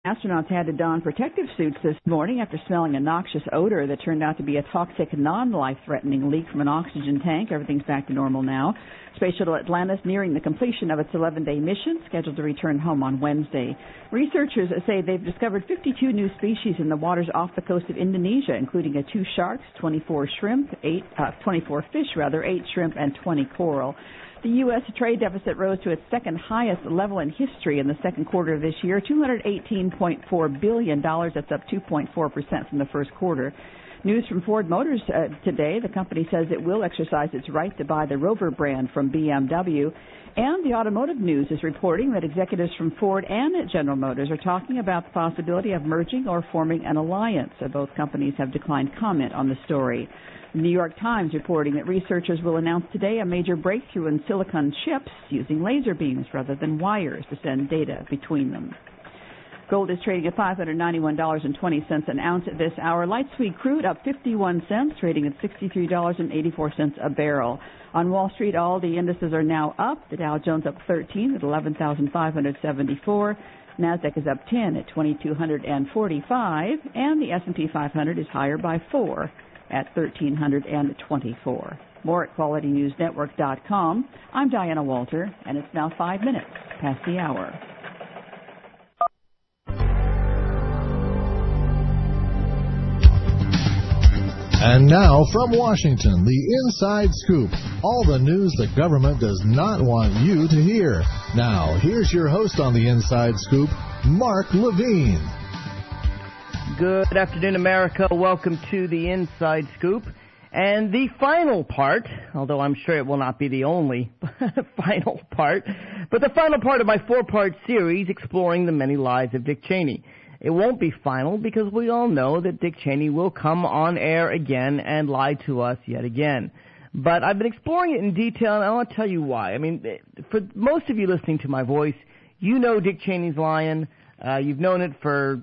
Astronauts had to don protective suits this morning after smelling a noxious odor that turned out to be a toxic, non-life-threatening leak from an oxygen tank. Everything's back to normal now. Space Shuttle Atlantis nearing the completion of its 11-day mission, scheduled to return home on Wednesday. Researchers say they've discovered 52 new species in the waters off the coast of Indonesia, including 2 sharks, 24 fish, 8 shrimp, and 20 coral. The U.S. trade deficit rose to its second highest level in history in the second quarter of this year, $218.4 billion. That's up 2.4% from the first quarter. News from Ford Motors today. The company says it will exercise its right to buy the Rover brand from BMW. And the automotive news is reporting that executives from Ford and General Motors are talking about the possibility of merging or forming an alliance. Both companies have declined comment on the story. The New York Times reporting that researchers will announce today a major breakthrough in silicon chips using laser beams rather than wires to send data between them. Gold is trading at $591.20 an ounce at this hour. Light sweet crude up 51 cents, trading at $63.84 a barrel. On Wall Street, all the indices are now up. The Dow Jones up 13 at 11,574. NASDAQ is up 10 at 2,245. And the S&P 500 is higher by 4 at 1,324. More at QualityNewsNetwork.com. I'm Diana Walter, and it's now 5 minutes past the hour. And now from Washington, the Inside Scoop. All the news the government does not want you to hear. Now, here's your host on the Inside Scoop, Mark Levine. Good afternoon, America. Welcome to the Inside Scoop. And the final part, although I'm sure it will not be the only final part, but the final part of my 4-part series exploring the many lies of Dick Cheney. It won't be final because we all know that Dick Cheney will come on air again and lie to us yet again. But I've been exploring it in detail, and I want to tell you why. I mean, for most of you listening to my voice, you know Dick Cheney's lying. You've known it for,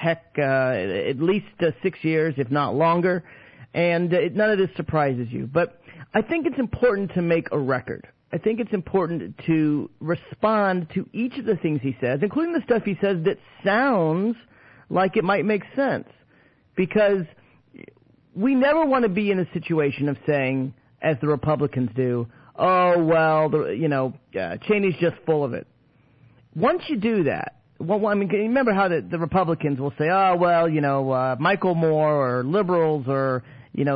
at least 6 years, if not longer. And none of this surprises you. But I think it's important to make a record. I think it's important to respond to each of the things he says, including the stuff he says that sounds like it might make sense. Because we never want to be in a situation of saying, as the Republicans do, oh, well, Cheney's just full of it. Once you do that, remember how the Republicans will say, oh, well, Michael Moore or liberals or,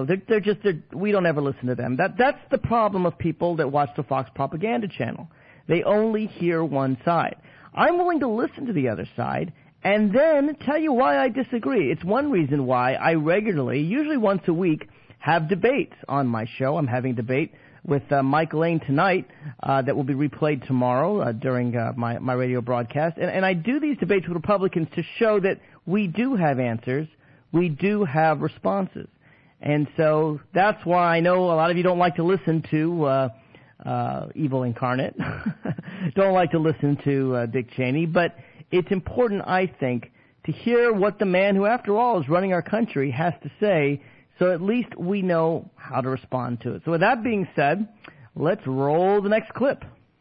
we don't ever listen to them. That's the problem of people that watch the Fox propaganda channel. They only hear one side. I'm willing to listen to the other side and then tell you why I disagree. It's one reason why I regularly, usually once a week, have debates on my show. I'm having a debate with Mike Lane tonight that will be replayed tomorrow during my radio broadcast. And I do these debates with Republicans to show that we do have answers. We do have responses. And so that's why I know a lot of you don't like to listen to Evil Incarnate, don't like to listen to Dick Cheney, but it's important, I think, to hear what the man who, after all, is running our country has to say, so at least we know how to respond to it. So with that being said, let's roll the next clip.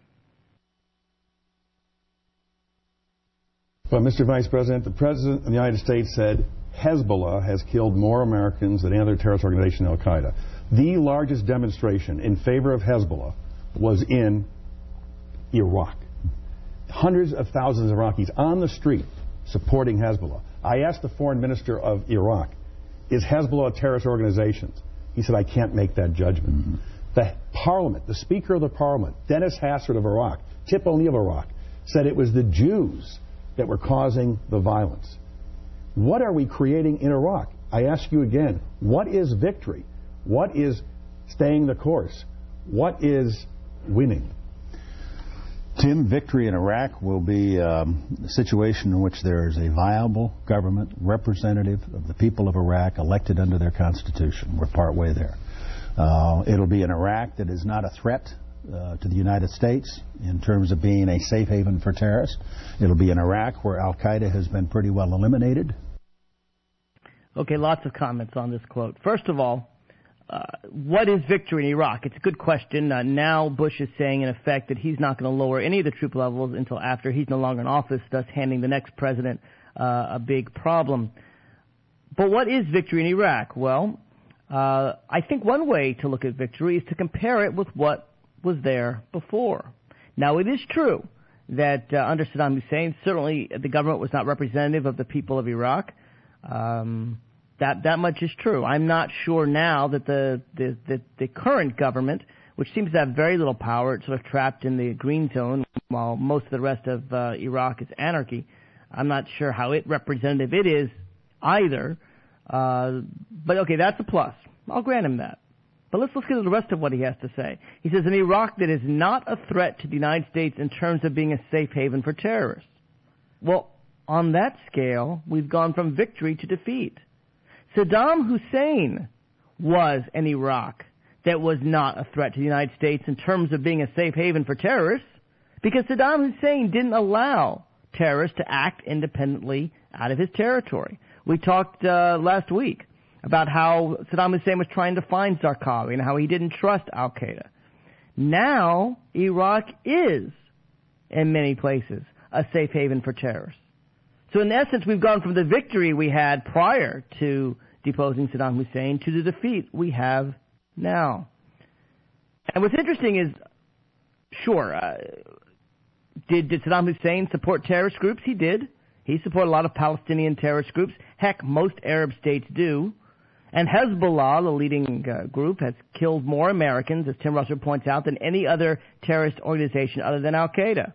Well, Mr. Vice President, the President of the United States said Hezbollah has killed more Americans than any other terrorist organization, Al-Qaeda. The largest demonstration in favor of Hezbollah was in Iraq. Hundreds of thousands of Iraqis on the street supporting Hezbollah. I asked the foreign minister of Iraq, is Hezbollah a terrorist organization? He said, I can't make that judgment. Mm-hmm. The parliament, the Speaker of the Parliament, Dennis Hassard of Iraq, Tip O'Neill of Iraq, said it was the Jews that were causing the violence. What are we creating in Iraq? I ask you again, what is victory? What is staying the course? What is winning? Tim, victory in Iraq will be a situation in which there is a viable government representative of the people of Iraq elected under their constitution. We're partway there. It'll be an Iraq that is not a threat to the United States in terms of being a safe haven for terrorists. It'll be an Iraq where Al-Qaeda has been pretty well eliminated. Okay, lots of comments on this quote. First of all, what is victory in Iraq? It's a good question. Now Bush is saying, in effect, that he's not going to lower any of the troop levels until after he's no longer in office, thus handing the next president a big problem. But what is victory in Iraq? Well, I think one way to look at victory is to compare it with what was there before. Now, it is true that under Saddam Hussein, certainly the government was not representative of the people of Iraq. That much is true. I'm not sure now that the current government, which seems to have very little power, it's sort of trapped in the green zone while most of the rest of Iraq is anarchy. I'm not sure how representative it is either. But okay, that's a plus. I'll grant him that. But let's look at the rest of what he has to say. He says, an Iraq that is not a threat to the United States in terms of being a safe haven for terrorists. Well, on that scale, we've gone from victory to defeat. Saddam Hussein was an Iraq that was not a threat to the United States in terms of being a safe haven for terrorists, because Saddam Hussein didn't allow terrorists to act independently out of his territory. We talked last week about how Saddam Hussein was trying to find Zarqawi and how he didn't trust al-Qaeda. Now, Iraq is, in many places, a safe haven for terrorists. So in essence, we've gone from the victory we had prior to deposing Saddam Hussein to the defeat we have now. And what's interesting is, sure, did Saddam Hussein support terrorist groups? He did. He supported a lot of Palestinian terrorist groups. Heck, most Arab states do. And Hezbollah, the leading group, has killed more Americans, as Tim Russert points out, than any other terrorist organization other than al-Qaeda.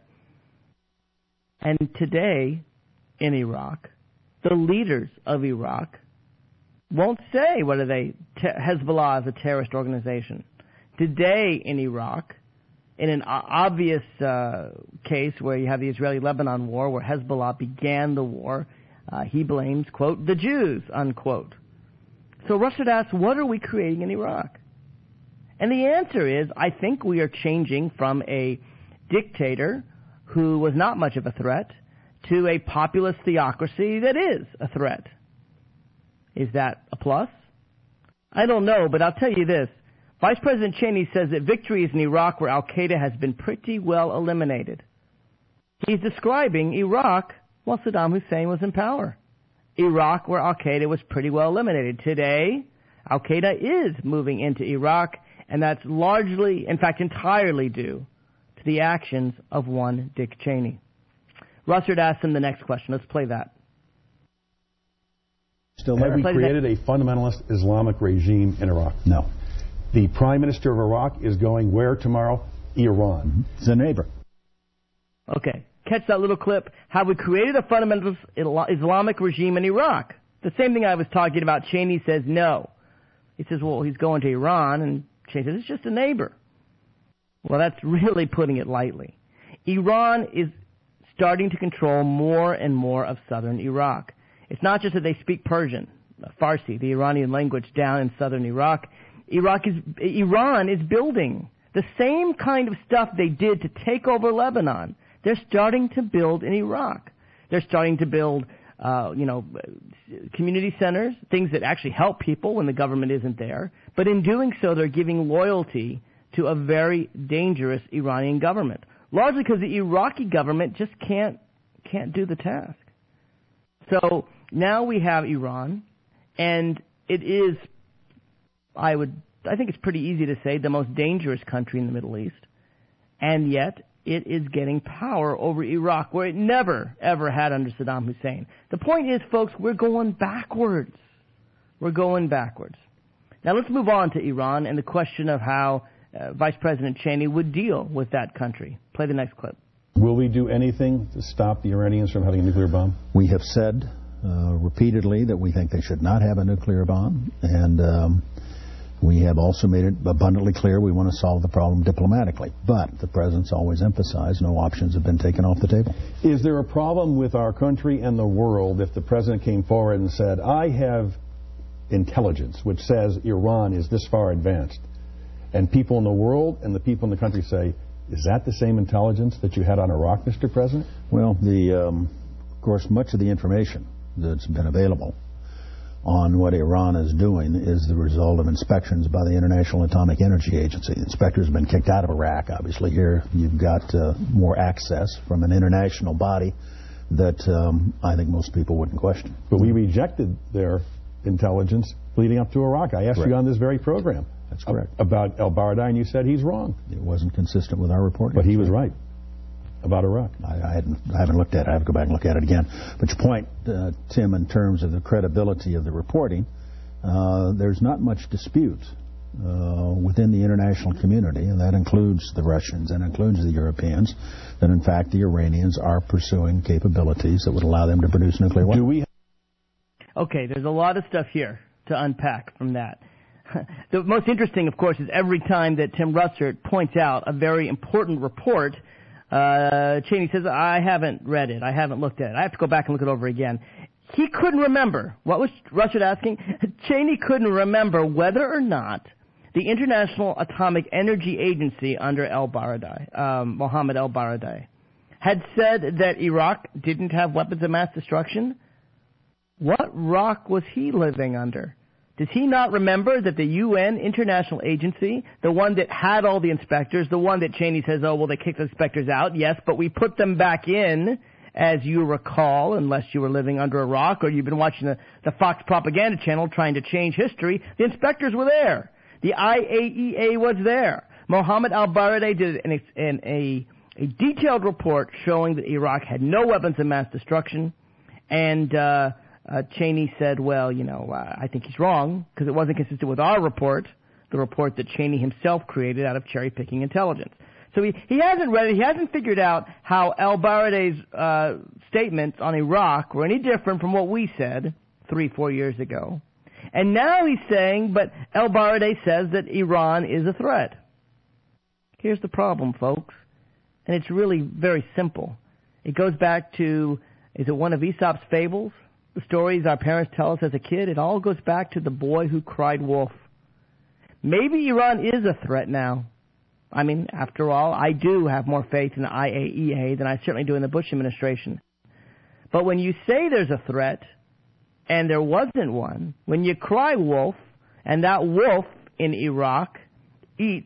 And today, in Iraq, the leaders of Iraq won't say whether Hezbollah is a terrorist organization. Today, in Iraq, in an obvious case where you have the Israeli-Lebanon war, where Hezbollah began the war, he blames, quote, the Jews, unquote. So Russert asks, what are we creating in Iraq? And the answer is, I think we are changing from a dictator who was not much of a threat to a populist theocracy that is a threat. Is that a plus? I don't know, but I'll tell you this. Vice President Cheney says that victory is in Iraq where al-Qaeda has been pretty well eliminated. He's describing Iraq while Saddam Hussein was in power. Iraq where al-Qaeda was pretty well eliminated. Today, al-Qaeda is moving into Iraq, and that's largely, in fact entirely due to the actions of one Dick Cheney. Russert asked him the next question. Let's play that. Have we created a fundamentalist Islamic regime in Iraq? No. The Prime Minister of Iraq is going where tomorrow? Iran. It's a neighbor. Okay. Catch that little clip. Have we created a fundamentalist Islamic regime in Iraq? The same thing I was talking about. Cheney says no. He says, well, he's going to Iran, and Cheney says, it's just a neighbor. Well, that's really putting it lightly. Iran is starting to control more and more of southern Iraq. It's not just that they speak Persian, Farsi, the Iranian language, down in southern Iraq. Iran is building the same kind of stuff they did to take over Lebanon. They're starting to build in Iraq. They're starting to build, community centers, things that actually help people when the government isn't there. But in doing so, they're giving loyalty to a very dangerous Iranian government, largely because the Iraqi government just can't do the task. So now we have Iran, and it is, I think it's pretty easy to say, the most dangerous country in the Middle East, and yet it is getting power over Iraq, where it never, ever had under Saddam Hussein. The point is, folks, we're going backwards. We're going backwards. Now let's move on to Iran and the question of how Vice President Cheney would deal with that country. Play the next clip. Will we do anything to stop the Iranians from having a nuclear bomb? We have said repeatedly that we think they should not have a nuclear bomb, and we have also made it abundantly clear we want to solve the problem diplomatically. But the President's always emphasized no options have been taken off the table. Is there a problem with our country and the world if the President came forward and said, I have intelligence which says Iran is this far advanced, and people in the world and the people in the country say, is that the same intelligence that you had on Iraq, Mr. President? Well, of course, much of the information that's been available on what Iran is doing is the result of inspections by the International Atomic Energy Agency. The inspectors have been kicked out of Iraq, obviously. Here you've got more access from an international body that I think most people wouldn't question. But we rejected their intelligence leading up to Iraq. I asked you on this very program. That's correct. About al-Baradei, and you said he's wrong. It wasn't consistent with our reporting. But he was right about Iraq. I haven't looked at it. I have to go back and look at it again. But your point, Tim, in terms of the credibility of the reporting, there's not much dispute within the international community, and that includes the Russians and includes the Europeans, that in fact the Iranians are pursuing capabilities that would allow them to produce nuclear weapons. Okay, there's a lot of stuff here to unpack from that. The most interesting, of course, is every time that Tim Russert points out a very important report, Cheney says, I haven't read it, I haven't looked at it, I have to go back and look it over again. He couldn't remember. What was Russert asking? Cheney couldn't remember whether or not the International Atomic Energy Agency under Mohammed al-Baradei, had said that Iraq didn't have weapons of mass destruction. What rock was he living under? Does he not remember that the UN International Agency, the one that had all the inspectors, the one that Cheney says, oh, well, they kicked the inspectors out, yes, but we put them back in, as you recall, unless you were living under a rock or you've been watching the Fox propaganda channel trying to change history, the inspectors were there. The IAEA was there. Mohammed al-Baradei did a detailed report showing that Iraq had no weapons of mass destruction, and Cheney said, well, I think he's wrong because it wasn't consistent with our report, the report that Cheney himself created out of cherry-picking intelligence. So he hasn't read it. He hasn't figured out how al-Baradei's statements on Iraq were any different from what we said 3-4 years ago. And now he's saying, but al-Baradei says that Iran is a threat. Here's the problem, folks, and it's really very simple. It goes back to, is it one of Aesop's fables? The stories our parents tell us as a kid, it all goes back to the boy who cried wolf. Maybe Iran is a threat now. I mean, after all, I do have more faith in the IAEA than I certainly do in the Bush administration. But when you say there's a threat, and there wasn't one, when you cry wolf, and that wolf in Iraq eats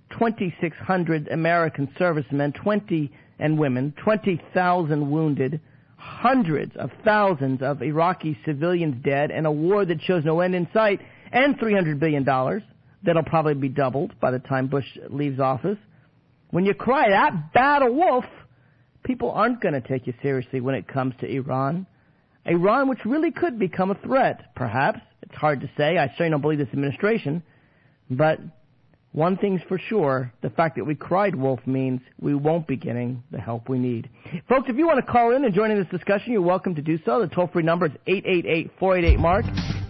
2,600 American servicemen, 20 and women, 20,000 wounded, hundreds of thousands of Iraqi civilians dead, and a war that shows no end in sight, and $300 billion that'll probably be doubled by the time Bush leaves office. When you cry that bad a wolf, people aren't going to take you seriously when it comes to Iran. Iran, which really could become a threat, perhaps. It's hard to say. I certainly don't believe this administration. But one thing's for sure, the fact that we cried wolf means we won't be getting the help we need. Folks, if you want to call in and join in this discussion, you're welcome to do so. The toll-free number is 888-488-MARK,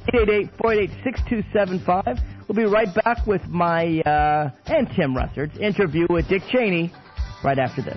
888-488-6275. We'll be right back with my and Tim Russert's interview with Dick Cheney right after this.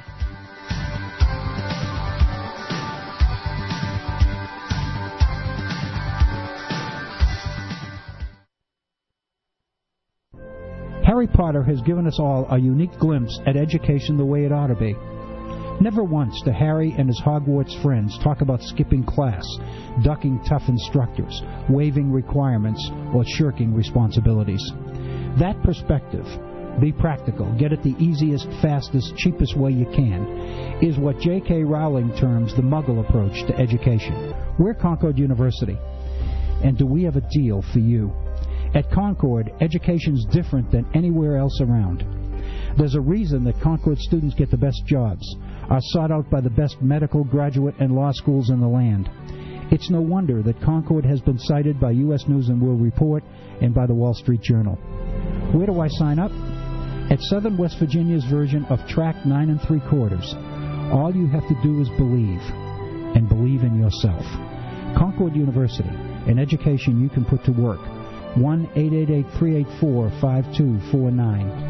Harry Potter has given us all a unique glimpse at education the way it ought to be. Never once do Harry and his Hogwarts friends talk about skipping class, ducking tough instructors, waiving requirements, or shirking responsibilities. That perspective, be practical, get it the easiest, fastest, cheapest way you can, is what J.K. Rowling terms the Muggle approach to education. We're Concord University, and do we have a deal for you? At Concord, education's different than anywhere else around. There's a reason that Concord students get the best jobs, are sought out by the best medical, graduate, and law schools in the land. It's no wonder that Concord has been cited by U.S. News & World Report and by the Wall Street Journal. Where do I sign up? At Southern West Virginia's version of Track 9 3/4. All you have to do is believe, and believe in yourself. Concord University, an education you can put to work. 1-888-384-5249.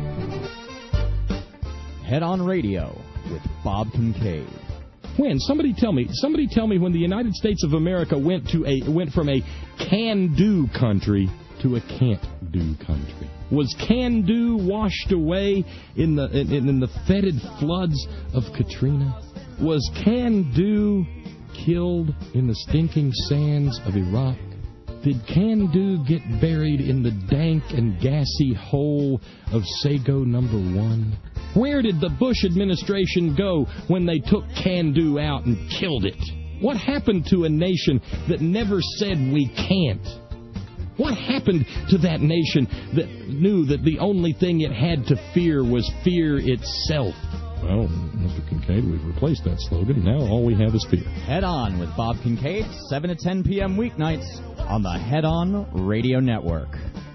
Head on Radio with Bob Kincaid. When? Somebody tell me when the United States of America went from a can-do country to a can't-do country. Was can-do washed away in the fetid floods of Katrina? Was can-do killed in the stinking sands of Iraq? Did can-do get buried in the dank and gassy hole of Sago No. 1? Where did the Bush administration go when they took Can-Do out and killed it? What happened to a nation that never said we can't? What happened to that nation that knew that the only thing it had to fear was fear itself? Well, Mr. Kincaid, we've replaced that slogan. Now all we have is fear. Head On with Bob Kincaid, 7 to 10 p.m. weeknights on the Head On Radio Network.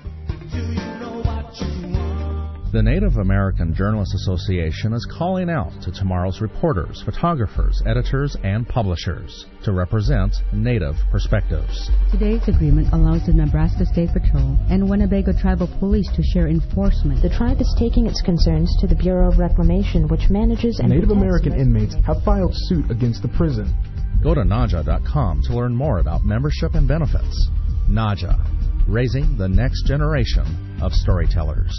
The Native American Journalists Association is calling out to tomorrow's reporters, photographers, editors, and publishers to represent Native perspectives. Today's agreement allows the Nebraska State Patrol and Winnebago Tribal Police to share enforcement. The tribe is taking its concerns to the Bureau of Reclamation, which manages and Native American inmates have filed suit against the prison. Go to NAJA.com to learn more about membership and benefits. NAJA, raising the next generation of storytellers.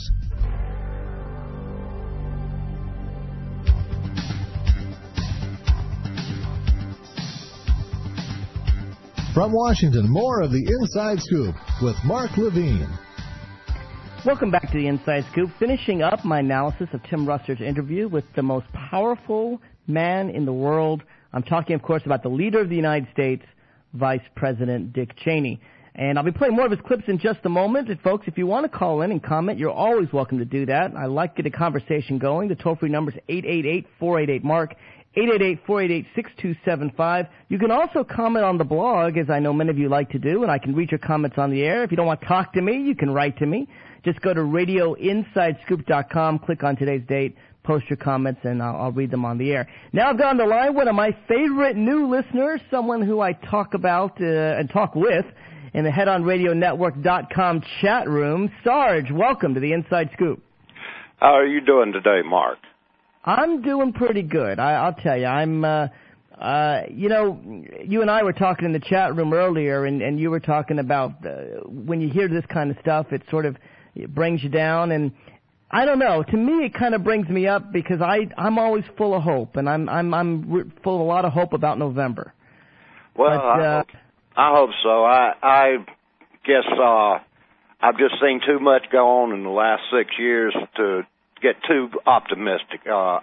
From Washington, more of the Inside Scoop with Mark Levine. Welcome back to the Inside Scoop. Finishing up my analysis of Tim Russer's interview with the most powerful man in the world. I'm talking, of course, about the leader of the United States, Vice President Dick Cheney. And I'll be playing more of his clips in just a moment. And folks, if you want to call in and comment, you're always welcome to do that. I like to get a conversation going. The toll-free number is 888-488-MARK. 888-488-6275. You can also comment on the blog, as I know many of you like to do, and I can read your comments on the air. If you don't want to talk to me, you can write to me. Just go to radioinsidescoop.com, click on today's date, post your comments, and I'll read them on the air. Now I've got on the line one of my favorite new listeners, someone who I talk about and talk with in the headonradionetwork.com chat room. Sarge, welcome to the Inside Scoop. How are you doing today, Mark? I'm doing pretty good. I'll tell you. I'm, you and I were talking in the chat room earlier, and you were talking about when you hear this kind of stuff, it brings you down. And I don't know. To me, it kind of brings me up because I'm always full of hope, and I'm full of a lot of hope about November. Well, I hope so. I guess I've just seen too much go on in the last 6 years to get too optimistic. I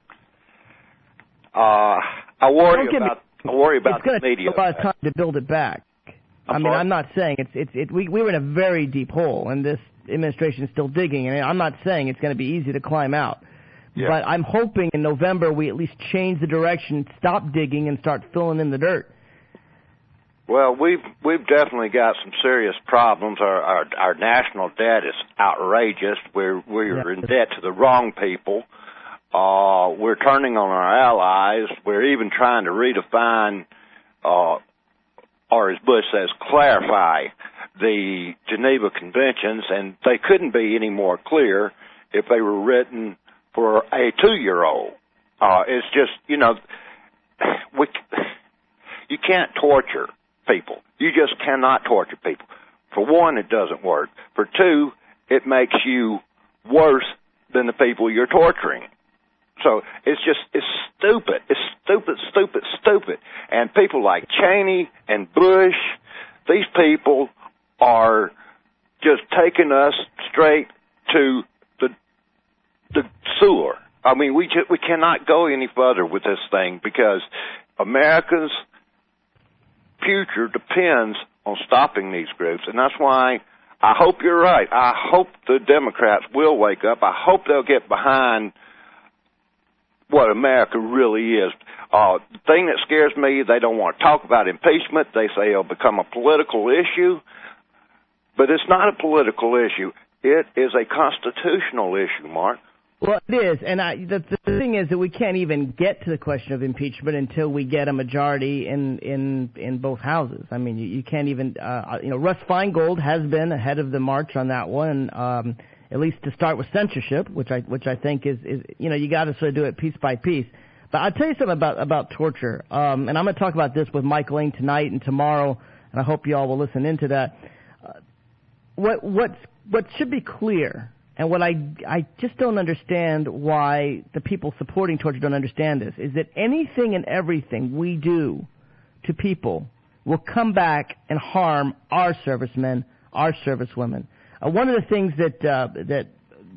worry about the media. It's going to take a lot of time to build it back. I'm not saying we were in a very deep hole, and this administration is still digging. And I'm not saying it's going to be easy to climb out. Yeah. But I'm hoping in November we at least change the direction, stop digging, and start filling in the dirt. Well, we've definitely got some serious problems. Our national debt is outrageous. We're in debt to the wrong people. We're turning on our allies. We're even trying to redefine, or as Bush says, clarify the Geneva Conventions, and they couldn't be any more clear if they were written for a 2-year-old. It's just, you can't torture people. You just cannot torture people. For one, it doesn't work. For two, it makes you worse than the people you're torturing. So it's stupid. It's stupid. And people like Cheney and Bush, these people are just taking us straight to the sewer. I mean, we cannot go any further with this thing because America's future depends on stopping these groups, and that's why I hope you're right. I hope the Democrats will wake up. I hope they'll get behind what America really is. The thing that scares me, they don't want to talk about impeachment. They say it'll become a political issue, but it's not a political issue. It is a constitutional issue, Mark. Well, it is, and the thing is that we can't even get to the question of impeachment until we get a majority in both houses. I mean, you can't even, Russ Feingold has been ahead of the march on that one, at least to start with censorship, which I think is you got to sort of do it piece by piece. But I'll tell you something about torture, and I'm going to talk about this with Mike Lane tonight and tomorrow, and I hope you all will listen into that. What should be clear. And what I just don't understand why the people supporting torture don't understand this is that anything and everything we do to people will come back and harm our servicemen, our servicewomen. One of the things that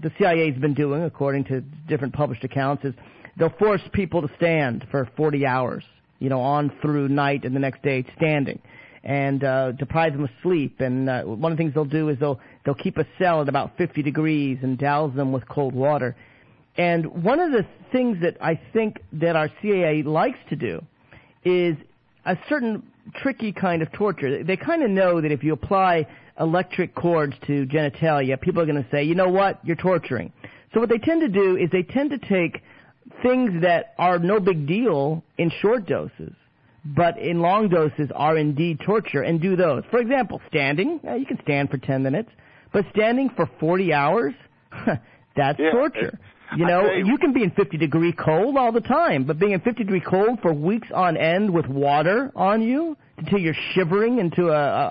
the CIA's been doing, according to different published accounts, is they'll force people to stand for 40 hours, on through night and the next day standing, and deprive them of sleep. And one of the things they'll do is they'll keep a cell at about 50 degrees and douse them with cold water. And one of the things that I think that our CIA likes to do is a certain tricky kind of torture. They kind of know that if you apply electric cords to genitalia, people are going to say, you know what, you're torturing. So what they tend to do is they tend to take things that are no big deal in short doses, but in long doses are indeed torture, and do those. For example, standing. You can stand for 10 minutes, but standing for 40 hours, that's torture. You can be in 50-degree cold all the time, but being in 50-degree cold for weeks on end with water on you until you're shivering into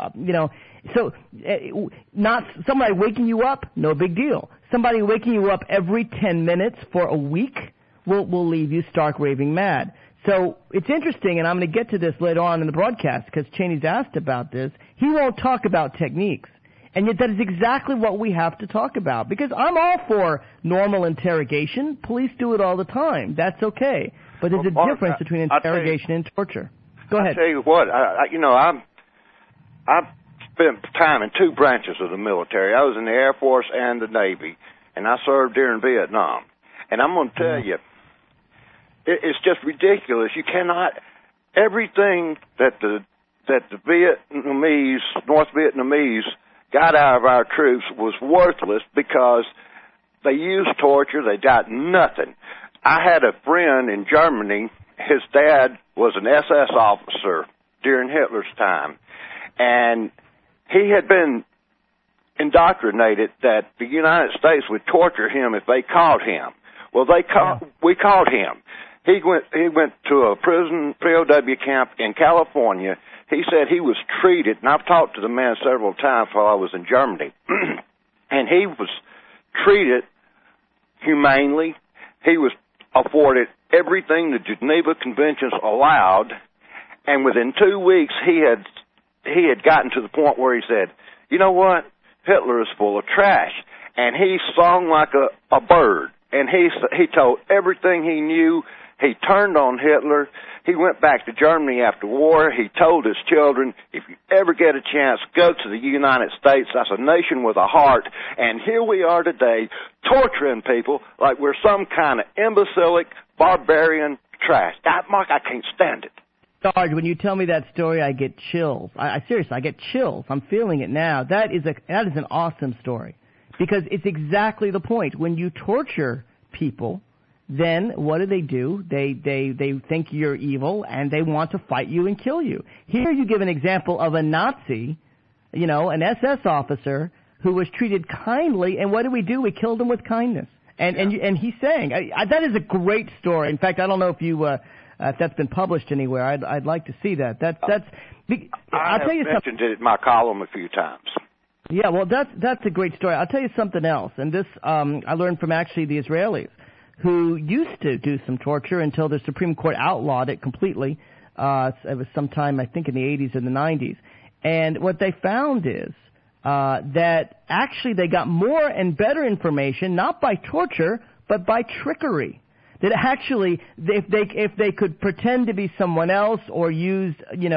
not somebody waking you up, no big deal. Somebody waking you up every 10 minutes for a week will leave you stark raving mad. So it's interesting, and I'm going to get to this later on in the broadcast because Cheney's asked about this. He won't talk about techniques. And yet that is exactly what we have to talk about, because I'm all for normal interrogation. Police do it all the time. That's okay. But there's a difference between interrogation and torture. Go ahead. I'll tell you what, I've spent time in two branches of the military. I was in the Air Force and the Navy, and I served during Vietnam. And I'm going to tell you, it's just ridiculous. You cannot, everything that the North Vietnamese got out of our troops was worthless because they used torture. They got nothing. I had a friend in Germany. His dad was an SS officer during Hitler's time, and he had been indoctrinated that the United States would torture him if they caught him. Well, we caught him. He went to a prison POW camp in California. He said he was treated, and I've talked to the man several times while I was in Germany, and he was treated humanely. He was afforded everything the Geneva Conventions allowed, and within 2 weeks he had gotten to the point where he said, you know what, Hitler is full of trash. And he sung like a bird, and he told everything he knew. He turned on Hitler. He went back to Germany after war. He told his children, if you ever get a chance, go to the United States. That's a nation with a heart. And here we are today, torturing people like we're some kind of imbecilic, barbarian trash. Mark, I can't stand it. Sarge, when you tell me that story, I get chills. Seriously, I get chills. I'm feeling it now. That is an awesome story, because it's exactly the point. When you torture people, then what do? They think you're evil, and they want to fight you and kill you. Here you give an example of a Nazi, an SS officer who was treated kindly, and what do? We killed him with kindness. And he's saying that is a great story. In fact, I don't know if that's been published anywhere. I'd like to see that. I'll tell you something. Mentioned it in my column a few times. Yeah, well, that's a great story. I'll tell you something else, and this I learned from actually the Israelis, who used to do some torture until the Supreme Court outlawed it completely. It was sometime, I think, in the 80s or the 90s. And what they found is that actually they got more and better information, not by torture, but by trickery. That actually, if they could pretend to be someone else or use,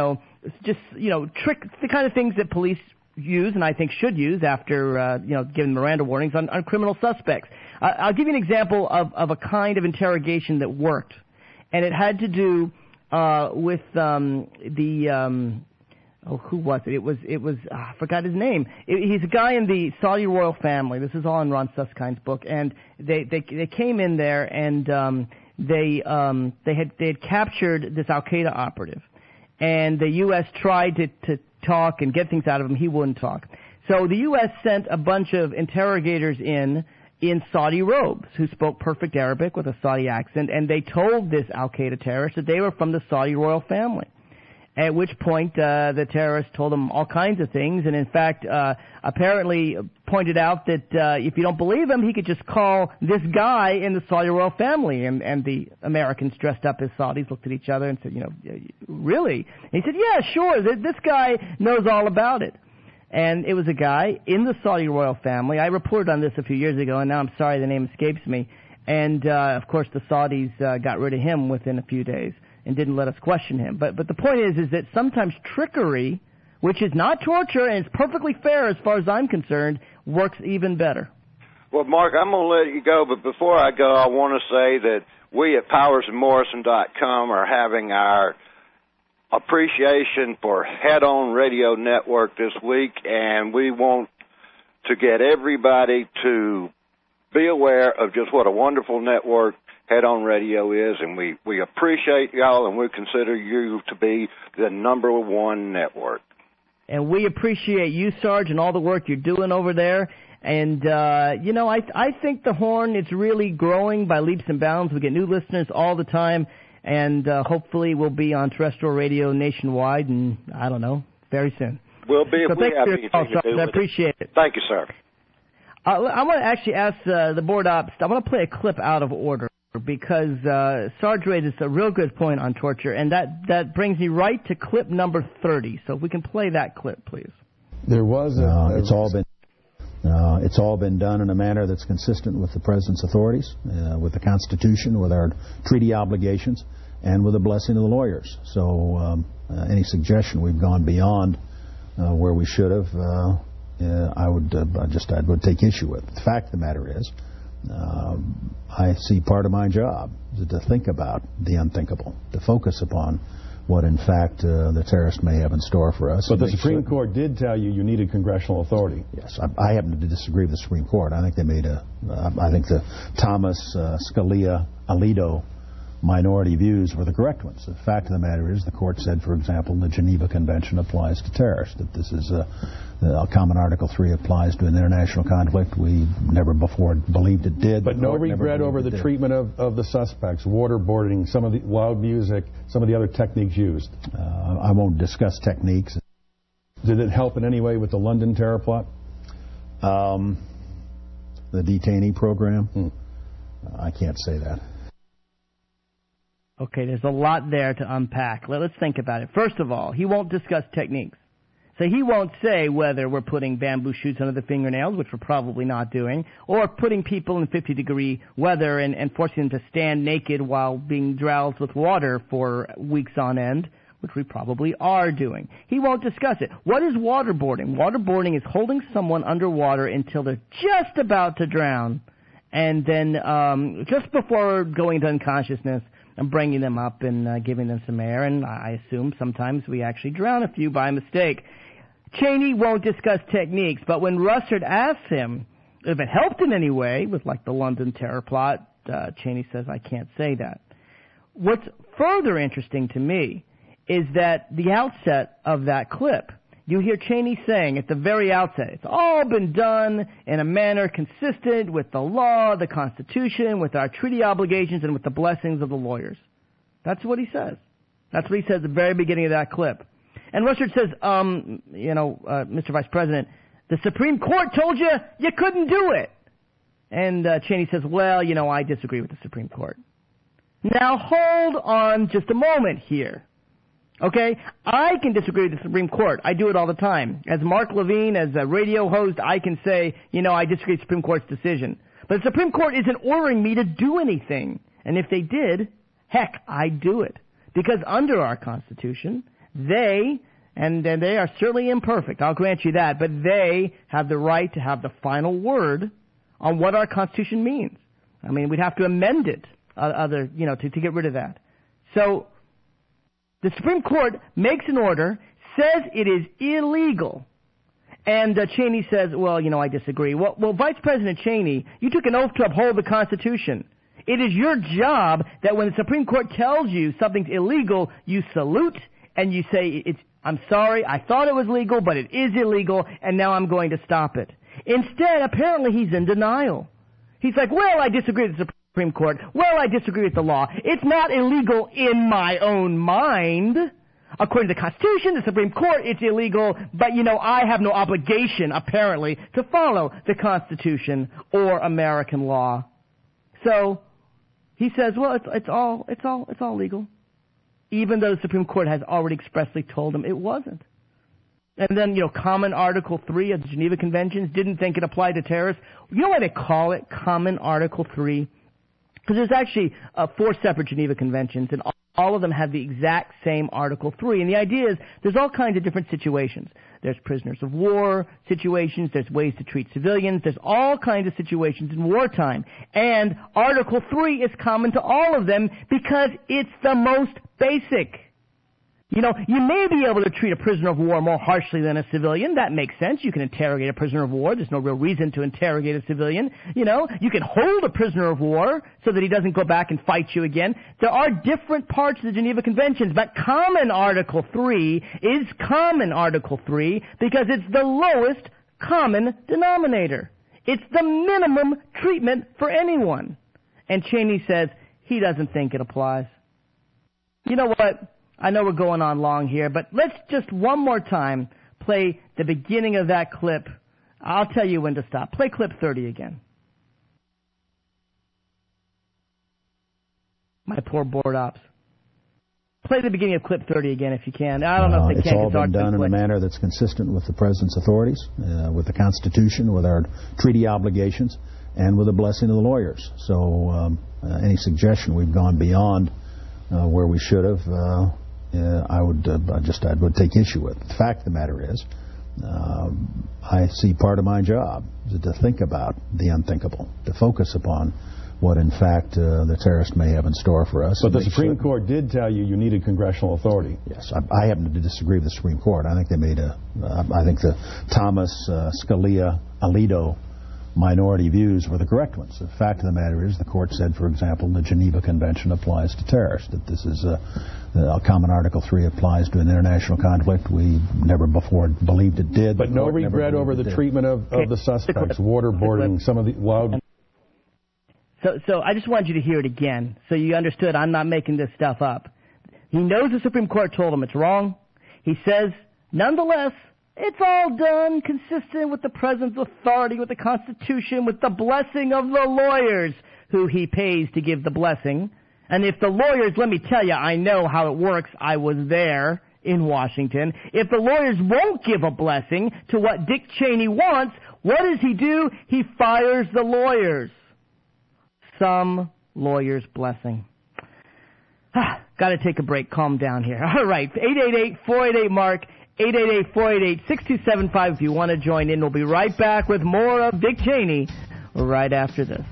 trick, the kind of things that police use, and I think should use after, giving Miranda warnings on criminal suspects. I'll give you an example of a kind of interrogation that worked, and it had to do with who was it? It was I forgot his name. He's a guy in the Saudi royal family. This is all in Ron Suskind's book, and they came in there and they had captured this Al Qaeda operative, and the U.S. tried to talk and get things out of him. He wouldn't talk. So the U.S. sent a bunch of interrogators in Saudi robes who spoke perfect Arabic with a Saudi accent, and they told this Al Qaeda terrorist that they were from the Saudi royal family. At which point, the terrorist told them all kinds of things, and in fact, apparently pointed out that if you don't believe him, he could just call this guy in the Saudi royal family. And the Americans dressed up as Saudis looked at each other and said, really? And he said, yeah, sure, this guy knows all about it. And it was a guy in the Saudi royal family. I reported on this a few years ago, and now I'm sorry the name escapes me. And, of course, the Saudis got rid of him within a few days and didn't let us question him. But the point is that sometimes trickery, which is not torture and it's perfectly fair as far as I'm concerned, works even better. Well, Mark, I'm going to let you go, but before I go, I want to say that we at PowersandMorrison.com are having our appreciation for Head On Radio Network this week, and we want to get everybody to be aware of just what a wonderful network Head On Radio is, and we appreciate y'all, and we consider you to be the number one network. And we appreciate you, Sarge, and all the work you're doing over there. And, I think the Horn is really growing by leaps and bounds. We get new listeners all the time. And hopefully we'll be on terrestrial radio nationwide, and I don't know, very soon. We'll be. So thanks for your call, Sarge. I appreciate it. Thank you, sir. I want to actually ask the board ops. I want to play a clip out of order because Sarge raises a real good point on torture, and that brings me right to clip number 30. So if we can play that clip, please. There was it's all been done in a manner that's consistent with the President's authorities, with the Constitution, with our treaty obligations, and with the blessing of the lawyers. So any suggestion we've gone beyond where we should have, I would take issue with. The fact of the matter is, I see part of my job is to think about the unthinkable, to focus upon what, in fact, the terrorists may have in store for us. But the Supreme Court did tell you needed congressional authority. Yes, I happen to disagree with the Supreme Court. I think they made I think the Thomas, Scalia, Alito minority views were the correct ones. The fact of the matter is the court said, for example, the Geneva Convention applies to terrorists, that this is the common Article 3 applies to an international conflict. We never before believed it did. But no regret over the treatment of the suspects, waterboarding, some of the loud music, some of the other techniques used. I won't discuss techniques. Did it help in any way with the London terror plot? The detainee program? I can't say that. Okay, there's a lot there to unpack. Let's think about it. First of all, he won't discuss techniques. So he won't say whether we're putting bamboo shoots under the fingernails, which we're probably not doing, or putting people in 50-degree weather and forcing them to stand naked while being doused with water for weeks on end, which we probably are doing. He won't discuss it. What is waterboarding? Waterboarding is holding someone underwater until they're just about to drown, and then just before going into unconsciousness, and bringing them up and giving them some air, and I assume sometimes we actually drown a few by mistake. Cheney won't discuss techniques, but when Russert asks him if it helped in any way with like the London terror plot, Cheney says, I can't say that. What's further interesting to me is that the outset of that clip, you hear Cheney saying at the very outset, it's all been done in a manner consistent with the law, the Constitution, with our treaty obligations, and with the blessings of the lawyers. That's what he says. That's what he says at the very beginning of that clip. And Russert says, Mr. Vice President, the Supreme Court told you you couldn't do it. And Cheney says, well, I disagree with the Supreme Court. Now hold on just a moment here. Okay? I can disagree with the Supreme Court. I do it all the time. As Mark Levine, as a radio host, I can say, I disagree with the Supreme Court's decision. But the Supreme Court isn't ordering me to do anything. And if they did, heck, I'd do it. Because under our Constitution, they are certainly imperfect, I'll grant you that, but they have the right to have the final word on what our Constitution means. I mean, we'd have to amend it, to get rid of that. So, the Supreme Court makes an order, says it is illegal, and Cheney says, well, I disagree. Well, Vice President Cheney, you took an oath to uphold the Constitution. It is your job that when the Supreme Court tells you something's illegal, you salute and you say, I'm sorry, I thought it was legal, but it is illegal, and now I'm going to stop it. Instead, apparently he's in denial. He's like, well, I disagree with the Supreme Court. Well, I disagree with the law. It's not illegal in my own mind. According to the Constitution, the Supreme Court, it's illegal, but, I have no obligation, apparently, to follow the Constitution or American law. So, he says, well, it's all legal. Even though the Supreme Court has already expressly told him it wasn't. And then, Common Article 3 of the Geneva Conventions didn't think it applied to terrorists. You know why they call it Common Article 3? Because there's actually 4 separate Geneva Conventions, and all of them have the exact same Article 3. And the idea is there's all kinds of different situations. There's prisoners of war situations. There's ways to treat civilians. There's all kinds of situations in wartime. And Article 3 is common to all of them because it's the most basic. You may be able to treat a prisoner of war more harshly than a civilian. That makes sense. You can interrogate a prisoner of war. There's no real reason to interrogate a civilian. You can hold a prisoner of war so that he doesn't go back and fight you again. There are different parts of the Geneva Conventions, but Common Article 3 is Common Article 3 because it's the lowest common denominator. It's the minimum treatment for anyone. And Cheney says he doesn't think it applies. You know what? I know we're going on long here, but let's just one more time play the beginning of that clip. I'll tell you when to stop. Play clip 30 again. My poor board ops. Play the beginning of clip 30 again if you can. I don't know if they can. It's all been done in a manner that's consistent with the President's authorities, with the Constitution, with our treaty obligations, and with the blessing of the lawyers. So any suggestion we've gone beyond where we should have, I would take issue with. The fact of the matter is, I see part of my job is to think about the unthinkable, to focus upon what, in fact, the terrorists may have in store for us. But the Supreme Court did tell you needed congressional authority. Yes, I happen to disagree with the Supreme Court. I think they made I think the Thomas, Scalia, Alito minority views were the correct ones. The fact of the matter is the court said, for example, the Geneva Convention applies to terrorists, that this is a Common Article 3 applies to an international conflict. We never before believed it did. But no regret over the treatment of the suspects, waterboarding, some of the loud... So I just wanted you to hear it again, so you understood I'm not making this stuff up. He knows the Supreme Court told him it's wrong. He says, nonetheless, it's all done consistent with the President's authority, with the Constitution, with the blessing of the lawyers who he pays to give the blessing. And if the lawyers, let me tell you, I know how it works. I was there in Washington. If the lawyers won't give a blessing to what Dick Cheney wants, what does he do? He fires the lawyers. Some lawyer's blessing. Got to take a break. Calm down here. All right. 888-488-MARK. 888-488-6275 if you want to join in. We'll be right back with more of Dick Cheney right after this.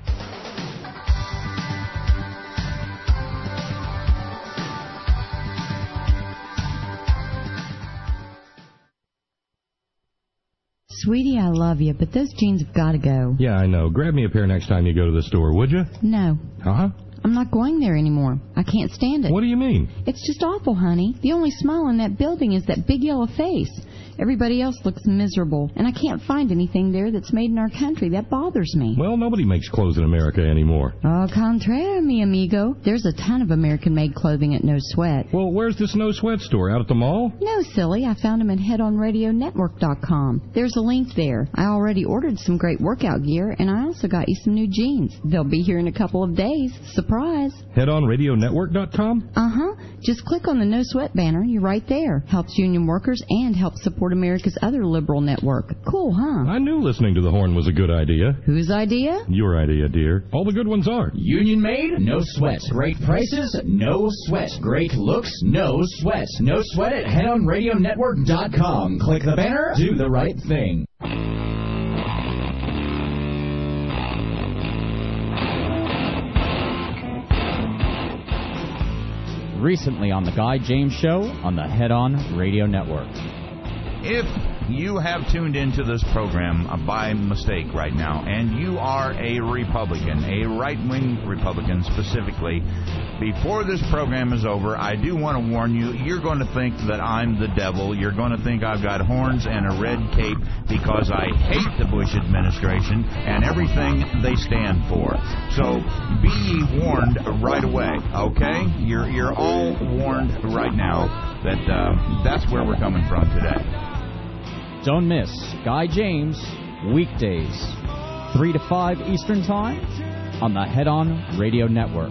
Sweetie, I love you, but those jeans have got to go. Yeah, I know. Grab me a pair next time you go to the store, would you? No. Uh-huh. I'm not going there anymore. I can't stand it. What do you mean? It's just awful, honey. The only smile in that building is that big yellow face. Everybody else looks miserable, and I can't find anything there that's made in our country. That bothers me. Well, nobody makes clothes in America anymore. Au contraire, mi amigo. There's a ton of American-made clothing at No Sweat. Well, where's this No Sweat store? Out at the mall? No, silly. I found them at headonradionetwork.com. There's a link there. I already ordered some great workout gear, and I also got you some new jeans. They'll be here in a couple of days. Surprise. Headonradionetwork.com? Uh-huh. Just click on the No Sweat banner. You're right there. Helps union workers and helps support America's other liberal network. Cool, huh? I knew listening to the horn was a good idea. Whose idea? Your idea, dear. All the good ones are. Union made, no sweat. Great prices, no sweat. Great looks, no sweat. No sweat at headonradionetwork.com. Click the banner, do the right thing. Recently on The Guy James Show on the Head On Radio Network. If you have tuned into this program by mistake right now, and you are a Republican, a right-wing Republican specifically, before this program is over, I do want to warn you, you're going to think that I'm the devil. You're going to think I've got horns and a red cape because I hate the Bush administration and everything they stand for. So be ye warned right away, okay? You're all warned right now that that's where we're coming from today. Don't miss Guy James, weekdays, 3 to 5 Eastern Time on the Head On Radio Network.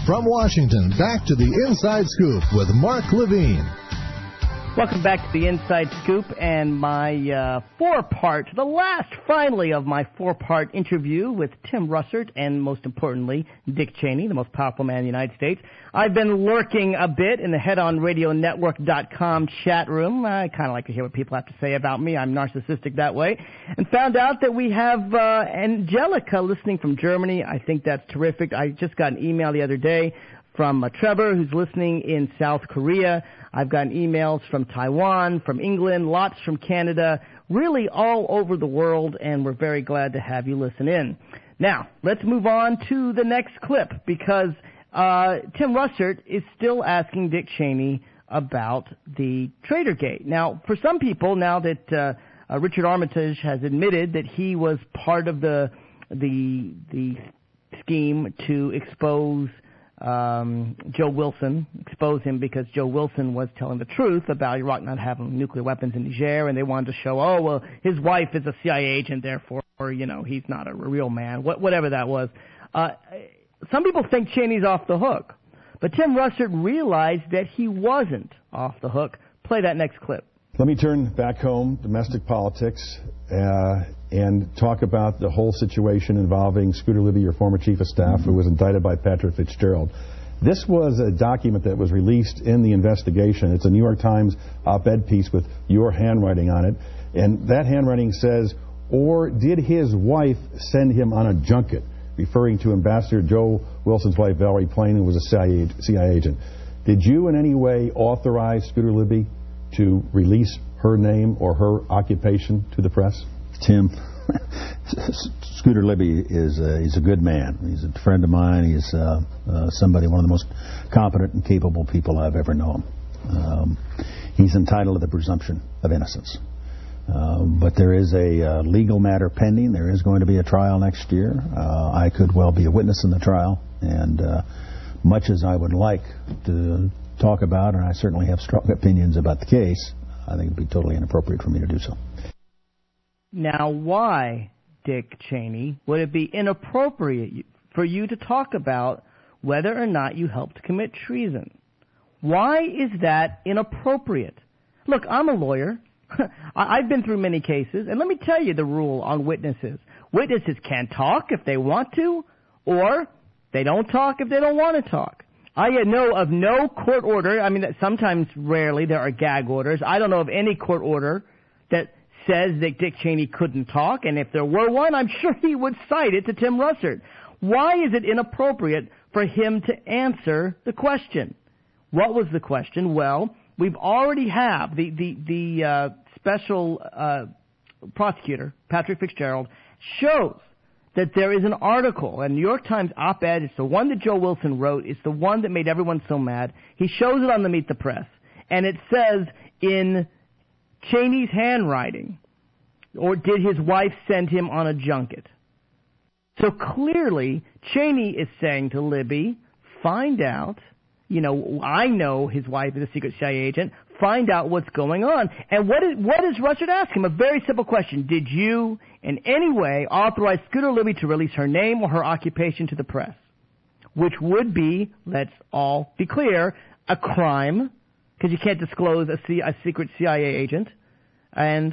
from Washington, back to the Inside Scoop with Mark Levine. Welcome back to the Inside Scoop and my four-part, the last, finally, of my four-part interview with Tim Russert and, most importantly, Dick Cheney, the most powerful man in the United States. I've been lurking a bit in the HeadOnRadioNetwork.com chat room. I kind of like to hear what people have to say about me. I'm narcissistic that way. And found out that we have Angelica listening from Germany. I think that's terrific. I just got an email the other day from Trevor, who's listening in South Korea. I've gotten emails from Taiwan, from England, lots from Canada, really all over the world, and we're very glad to have you listen in. Now, let's move on to the next clip, because Tim Russert is still asking Dick Cheney about the Tradergate. Now, for some people, now that Richard Armitage has admitted that he was part of the scheme to expose Joe Wilson, expose him because Joe Wilson was telling the truth about Iraq not having nuclear weapons in Niger, and they wanted to show, oh, well, his wife is a CIA agent, therefore, he's not a real man, whatever that was. Some people think Cheney's off the hook, but Tim Russert realized that he wasn't off the hook. Play that next clip. Let me turn back home, domestic politics, and talk about the whole situation involving Scooter Libby, your former chief of staff, who was indicted by Patrick Fitzgerald. This was a document that was released in the investigation. It's a New York Times op-ed piece with your handwriting on it. And that handwriting says, or did his wife send him on a junket, referring to Ambassador Joe Wilson's wife, Valerie Plame, who was a CIA agent. Did you in any way authorize Scooter Libby to release her name or her occupation to the press? Tim, Scooter Libby is he's a good man. He's a friend of mine. He's somebody, one of the most competent and capable people I've ever known. He's entitled to the presumption of innocence. But there is a legal matter pending. There is going to be a trial next year. I could well be a witness in the trial. And much as I would like to talk about, and I certainly have strong opinions about the case, I think it would be totally inappropriate for me to do so. Now, why, Dick Cheney, would it be inappropriate for you to talk about whether or not you helped commit treason? Why is that inappropriate? Look, I'm a lawyer. I've been through many cases, and let me tell you the rule on witnesses. Witnesses can talk if they want to, or they don't talk if they don't want to talk. I know of no court order. I mean, sometimes, rarely, there are gag orders. I don't know of any court order that says that Dick Cheney couldn't talk, and if there were one, I'm sure he would cite it to Tim Russert. Why is it inappropriate for him to answer the question? What was the question? Well, we've already have the special prosecutor, Patrick Fitzgerald, shows that there is an article, a New York Times op-ed. It's the one that Joe Wilson wrote. It's the one that made everyone so mad. He shows it on the Meet the Press, and it says in Cheney's handwriting, or did his wife send him on a junket? So clearly, Cheney is saying to Libby, find out, I know his wife is a secret CIA agent, find out what's going on. And what does Russert ask him? A very simple question. Did you in any way authorize Scooter Libby to release her name or her occupation to the press? Which would be, let's all be clear, a crime, because you can't disclose a secret CIA agent, and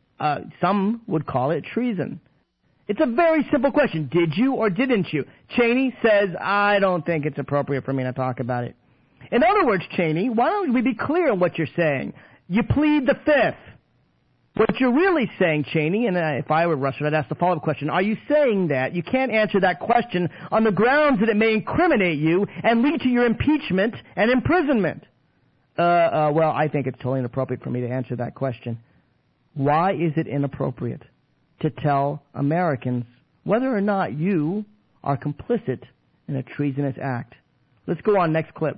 some would call it treason. It's a very simple question. Did you or didn't you? Cheney says, I don't think it's appropriate for me to talk about it. In other words, Cheney, why don't we be clear on what you're saying? You plead the fifth. What you're really saying, Cheney, and if I were Russert, I'd ask the follow-up question, are you saying that you can't answer that question on the grounds that it may incriminate you and lead to your impeachment and imprisonment? Well, I think it's totally inappropriate for me to answer that question. Why is it inappropriate to tell Americans whether or not you are complicit in a treasonous act? Let's go on, next clip.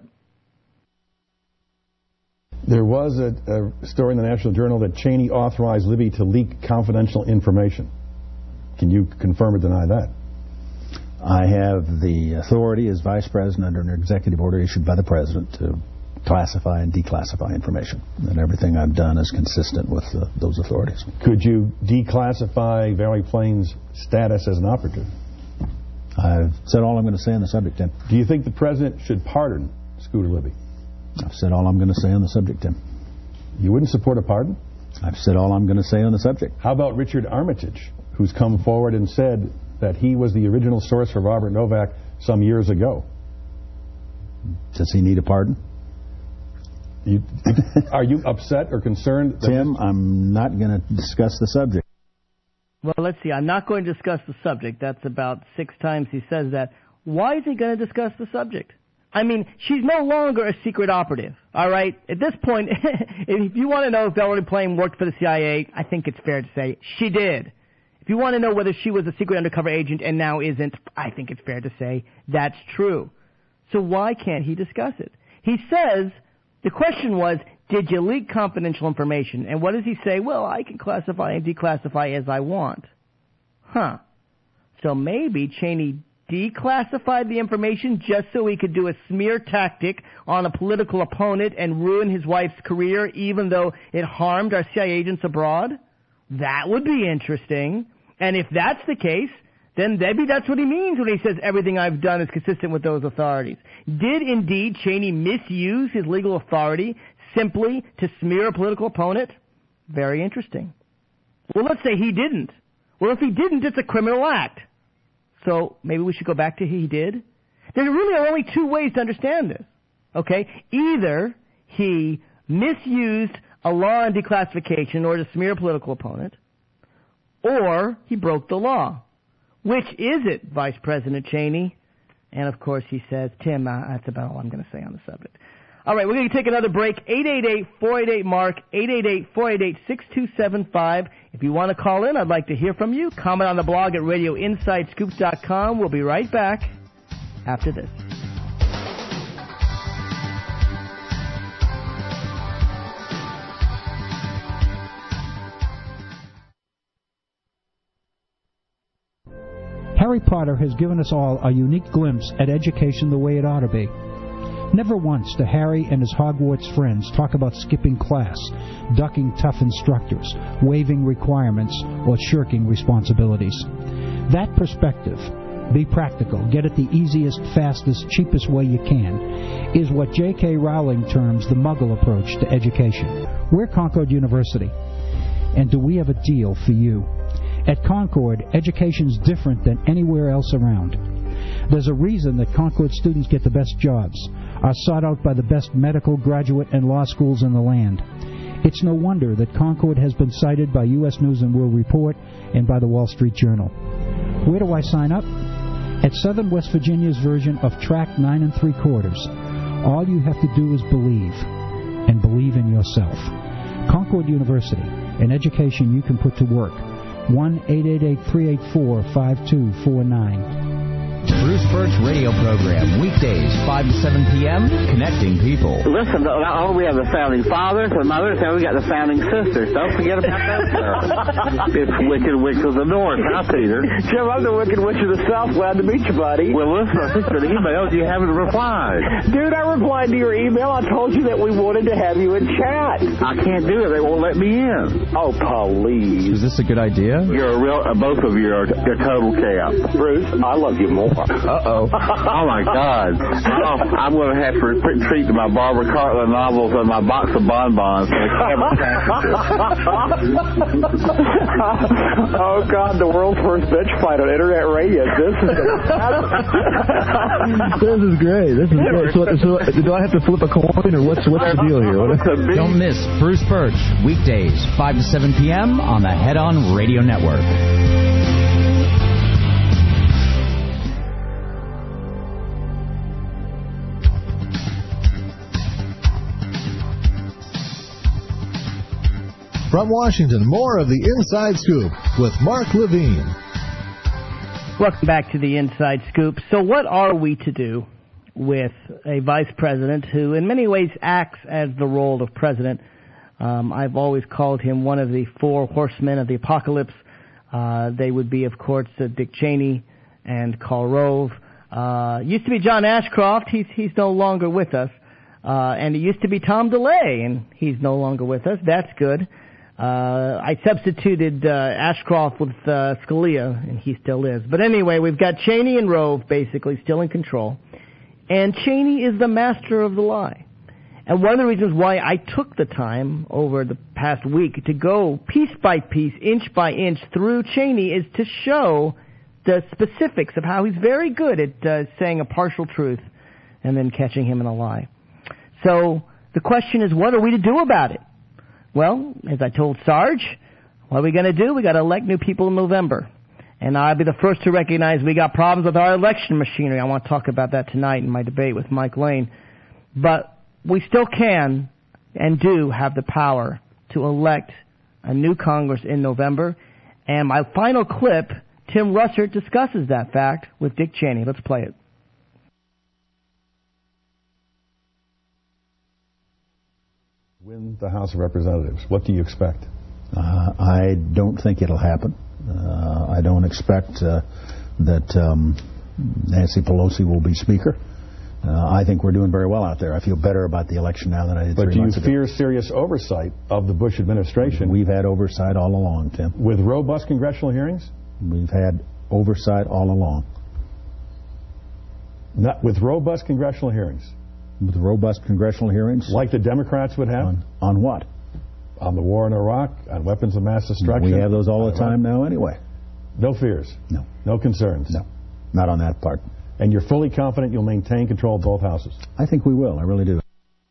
There was a story in the National Journal that Cheney authorized Libby to leak confidential information. Can you confirm or deny that? I have the authority as vice president under an executive order issued by the president to classify and declassify information. And everything I've done is consistent with those authorities. Could you declassify Valerie Plame's status as an operative? I've said all I'm going to say on the subject, Tim. Do you think the president should pardon Scooter Libby? I've said all I'm going to say on the subject, Tim. You wouldn't support a pardon? I've said all I'm going to say on the subject. How about Richard Armitage, who's come forward and said that he was the original source for Robert Novak some years ago? Does he need a pardon? Are you upset or concerned? Tim, I'm not going to discuss the subject. Well, let's see. I'm not going to discuss the subject. That's about 6 times he says that. Why is he going to discuss the subject? I mean, she's no longer a secret operative, all right? At this point, if you want to know if Valerie Plame worked for the CIA, I think it's fair to say she did. If you want to know whether she was a secret undercover agent and now isn't, I think it's fair to say that's true. So why can't he discuss it? He says, the question was, did you leak confidential information? And what does he say? Well, I can classify and declassify as I want. Huh. So maybe Cheney declassified the information just so he could do a smear tactic on a political opponent and ruin his wife's career, even though it harmed our CIA agents abroad? That would be interesting. And if that's the case, then maybe that's what he means when he says everything I've done is consistent with those authorities. Did indeed Cheney misuse his legal authority simply to smear a political opponent? Very interesting. Well, let's say he didn't. Well, if he didn't, it's a criminal act. So maybe we should go back to he did. There really are only 2 ways to understand this. Okay? Either he misused a law on declassification in order to smear a political opponent, or he broke the law. Which is it, Vice President Cheney? And, of course, he says, Tim, that's about all I'm going to say on the subject. All right, we're going to take another break. 888-488-MARK, 888-488-6275. If you want to call in, I'd like to hear from you. Comment on the blog at radioinsidescoop.com. We'll be right back after this. Harry Potter has given us all a unique glimpse at education the way it ought to be. Never once do Harry and his Hogwarts friends talk about skipping class, ducking tough instructors, waiving requirements, or shirking responsibilities. That perspective, be practical, get it the easiest, fastest, cheapest way you can, is what J.K. Rowling terms the Muggle approach to education. We're Concord University, and do we have a deal for you? At Concord, education's different than anywhere else around. There's a reason that Concord students get the best jobs, are sought out by the best medical, graduate, and law schools in the land. It's no wonder that Concord has been cited by U.S. News & World Report and by the Wall Street Journal. Where do I sign up? At Southern West Virginia's version of Track 9 3/4. All you have to do is believe, and believe in yourself. Concord University, an education you can put to work. 1-888-384-5249. Bruce Birch radio program, weekdays, 5 to 7 p.m., connecting people. Listen, we have the founding fathers and mothers, and we got the founding sisters. Don't forget about that. It's Wicked Witch of the North, huh, Peter? Jim, I'm the Wicked Witch of the South. Glad to meet you, buddy. Well, listen, I sent you an email. You haven't replied. Dude, I replied to your email. I told you that we wanted to have you in chat. I can't do it. They won't let me in. Oh, please. Is this a good idea? You're a real, both of you are total cap. Bruce, I love you more. Uh-oh. Oh, my God. I'm going to have to retreat to my Barbara Cartland novels and my box of bonbons. Oh, God, the world's first bitch fight on internet radio. This is great. This is great. So do I have to flip a coin, or what's the deal here? Don't miss Bruce Birch, weekdays, 5 to 7 p.m. on the Head On Radio Network. From Washington, more of the Inside Scoop with Mark Levine. Welcome back to the Inside Scoop. So what are we to do with a vice president who in many ways acts as the role of president? I've always called him one of the 4 horsemen of the apocalypse. They would be, of course, Dick Cheney and Karl Rove. Used to be John Ashcroft. He's no longer with us. And it used to be Tom DeLay, and he's no longer with us. That's good. I substituted Ashcroft with Scalia, and he still is. But anyway, we've got Cheney and Rove basically still in control. And Cheney is the master of the lie. And one of the reasons why I took the time over the past week to go piece by piece, inch by inch through Cheney is to show the specifics of how he's very good at saying a partial truth and then catching him in a lie. So the question is, what are we to do about it? Well, as I told Sarge, what are we going to do? We got to elect new people in November. And I'll be the first to recognize we got problems with our election machinery. I want to talk about that tonight in my debate with Mike Lane. But we still can and do have the power to elect a new Congress in November. And my final clip, Tim Russert discusses that fact with Dick Cheney. Let's play it. Win the House of Representatives. What do you expect? I don't think it'll happen. I don't expect that Nancy Pelosi will be Speaker. I think we're doing very well out there. I feel better about the election now than I did 3 months ago. But do you fear serious oversight of the Bush administration? We've had oversight all along, Tim. With robust congressional hearings? We've had oversight all along. Not with robust congressional hearings? With robust congressional hearings? Like the Democrats would have? On what? On the war in Iraq, on weapons of mass destruction. We have those all the time now anyway. No fears? No. No concerns? No. Not on that part. And you're fully confident you'll maintain control of both houses? I think we will. I really do.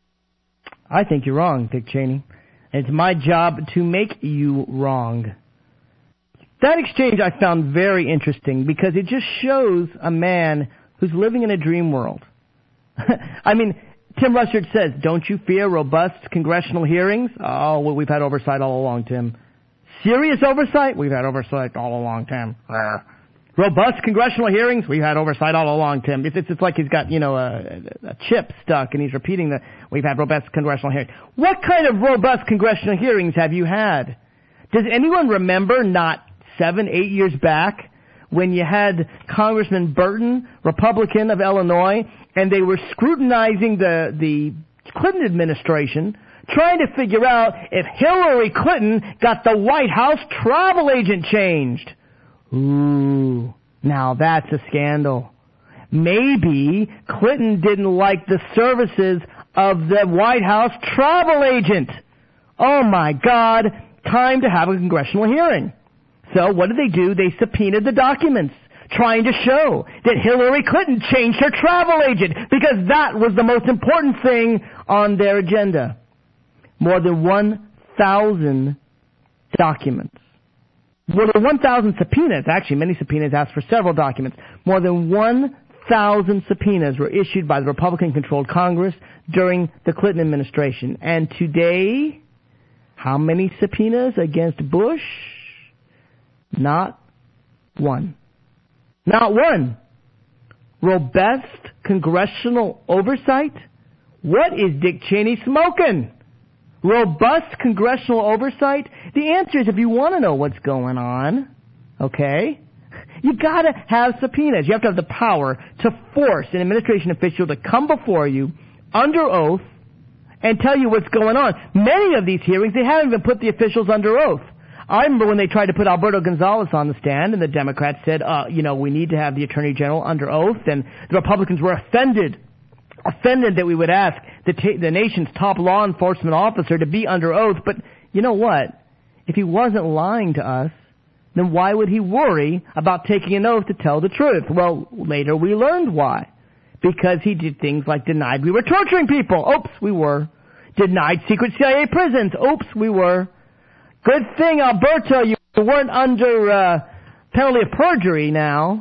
I think you're wrong, Dick Cheney. It's my job to make you wrong. That exchange I found very interesting because it just shows a man who's living in a dream world. I mean, Tim Russert says, don't you fear robust congressional hearings? Oh, well, we've had oversight all along, Tim. Serious oversight? We've had oversight all along, Tim. Robust congressional hearings? We've had oversight all along, Tim. It's like he's got, a chip stuck and he's repeating we've had robust congressional hearings. What kind of robust congressional hearings have you had? Does anyone remember not 7, 8 years back when you had Congressman Burton, Republican of Illinois, and they were scrutinizing the Clinton administration, trying to figure out if Hillary Clinton got the White House travel agent changed? Ooh, now that's a scandal. Maybe Clinton didn't like the services of the White House travel agent. Oh my God, time to have a congressional hearing. So what did they do? They subpoenaed the documents, trying to show that Hillary Clinton changed her travel agent because that was the most important thing on their agenda. More than 1,000 documents. More than 1,000 subpoenas. Actually, many subpoenas asked for several documents. More than 1,000 subpoenas were issued by the Republican-controlled Congress during the Clinton administration. And today, how many subpoenas against Bush? Not one. Not one. Robust congressional oversight? What is Dick Cheney smoking? Robust congressional oversight? The answer is if you want to know what's going on, okay, you got to have subpoenas. You have to have the power to force an administration official to come before you under oath and tell you what's going on. Many of these hearings, they haven't even put the officials under oath. I remember when they tried to put Alberto Gonzales on the stand, and the Democrats said, we need to have the Attorney General under oath, and the Republicans were offended that we would ask the nation's top law enforcement officer to be under oath. But you know what? If he wasn't lying to us, then why would he worry about taking an oath to tell the truth? Well, later we learned why. Because he did things like denied we were torturing people. Oops, we were. Denied secret CIA prisons. Oops, we were. Good thing, Alberto, you weren't under penalty of perjury now.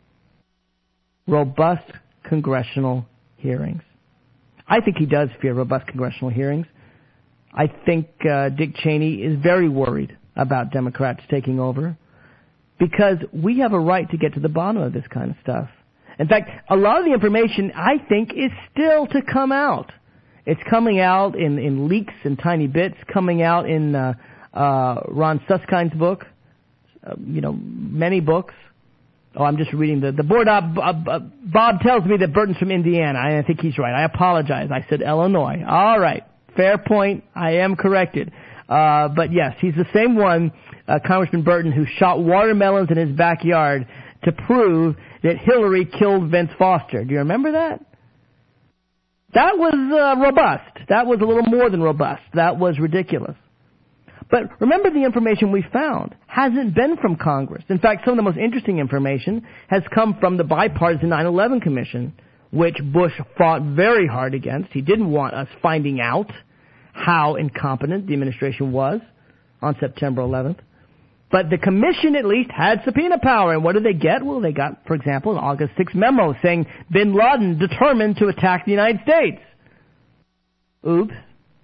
Robust congressional hearings. I think he does fear robust congressional hearings. I think Dick Cheney is very worried about Democrats taking over because we have a right to get to the bottom of this kind of stuff. In fact, a lot of the information, I think, is still to come out. It's coming out in leaks and tiny bits, coming out in Ron Suskind's book, many books. Oh, I'm just reading the board. Bob tells me that Burton's from Indiana. I think he's right. I apologize. I said Illinois. All right. Fair point. I am corrected. But yes, he's the same one, Congressman Burton, who shot watermelons in his backyard to prove that Hillary killed Vince Foster. Do you remember that? That was robust. That was a little more than robust. That was ridiculous. But remember, the information we found hasn't been from Congress. In fact, some of the most interesting information has come from the bipartisan 9/11 Commission, which Bush fought very hard against. He didn't want us finding out how incompetent the administration was on September 11th. But the commission at least had subpoena power. And what did they get? Well, they got, for example, an August 6th memo saying bin Laden determined to attack the United States. Oops.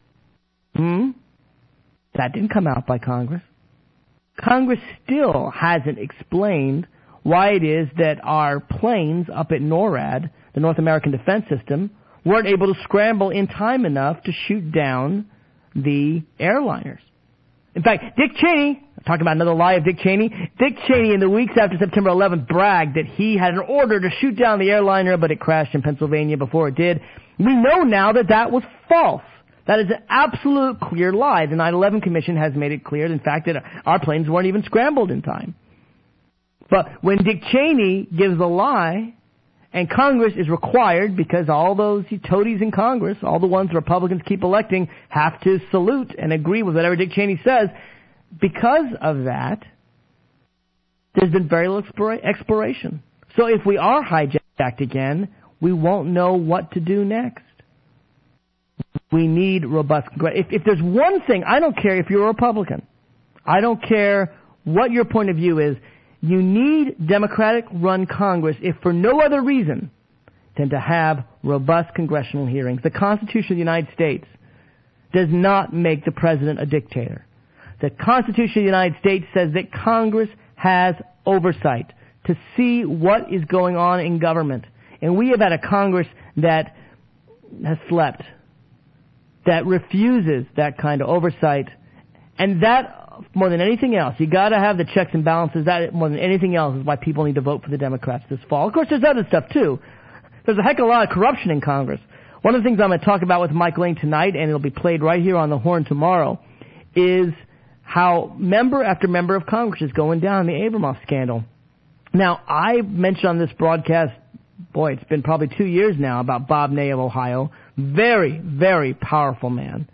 That didn't come out by Congress. Congress still hasn't explained why it is that our planes up at NORAD, the North American Defense System, weren't able to scramble in time enough to shoot down the airliners. In fact, Dick Cheney, talking about another lie of Dick Cheney, Dick Cheney in the weeks after September 11th bragged that he had an order to shoot down the airliner, but it crashed in Pennsylvania before it did. We know now that that was false. That is an absolute clear lie. The 9/11 Commission has made it clear, in fact, that our planes weren't even scrambled in time. But when Dick Cheney gives a lie, and Congress is required, because all those toadies in Congress, all the ones the Republicans keep electing, have to salute and agree with whatever Dick Cheney says. Because of that, there's been very little exploration. So if we are hijacked again, we won't know what to do next. We need robust... If there's one thing, I don't care if you're a Republican. I don't care what your point of view is. You need Democratic-run Congress, if for no other reason than to have robust congressional hearings. The Constitution of the United States does not make the president a dictator. The Constitution of the United States says that Congress has oversight to see what is going on in government. And we have had a Congress that has slept, that refuses that kind of oversight. And that, more than anything else, you got to have the checks and balances. That, more than anything else, is why people need to vote for the Democrats this fall. Of course, there's other stuff, too. There's a heck of a lot of corruption in Congress. One of the things I'm going to talk about with Mike Lane tonight, and it'll be played right here on the Horn tomorrow, is how member after member of Congress is going down in the Abramoff scandal. Now, I mentioned on this broadcast, it's been probably 2 years now, about Bob Ney of Ohio. Very, very powerful man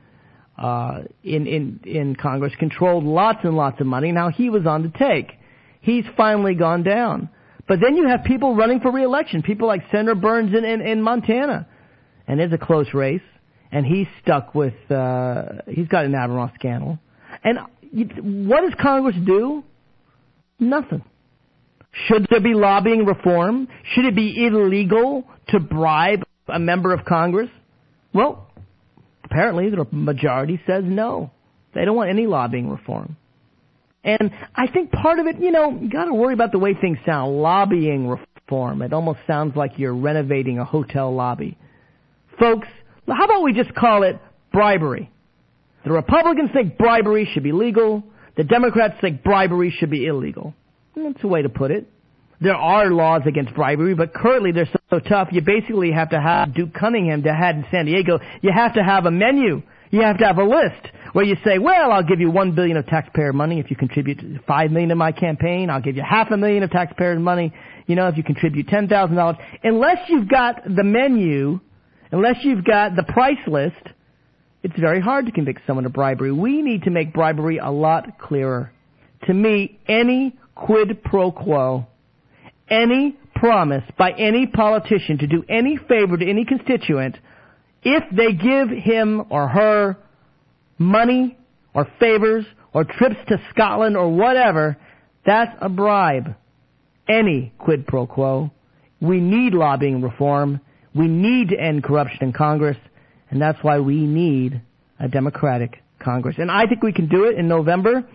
in Congress, controlled lots and lots of money. Now, he was on the take. He's finally gone down. But then you have people running for re-election, people like Senator Burns in Montana. And it's a close race. And he's stuck with, he's got an Abramoff scandal. And what does Congress do? Nothing. Should there be lobbying reform? Should it be illegal to bribe a member of Congress? Well, apparently the majority says no. They don't want any lobbying reform. And I think part of it, you got to worry about the way things sound. Lobbying reform. It almost sounds like you're renovating a hotel lobby. Folks, how about we just call it bribery? The Republicans think bribery should be legal. The Democrats think bribery should be illegal. That's a way to put it. There are laws against bribery, but currently they're so tough, you basically have to have Duke Cunningham to had in San Diego. You have to have a menu. You have to have a list where you say, well, I'll give you $1 billion of taxpayer money if you contribute $5 million to my campaign. I'll give you $500,000 of taxpayer money, if you contribute $10,000. Unless you've got the menu, unless you've got the price list, it's very hard to convict someone of bribery. We need to make bribery a lot clearer. To me, any quid pro quo, any promise by any politician to do any favor to any constituent, if they give him or her money or favors or trips to Scotland or whatever, that's a bribe. Any quid pro quo. We need lobbying reform. We need to end corruption in Congress. And that's why we need a Democratic Congress. And I think we can do it in November.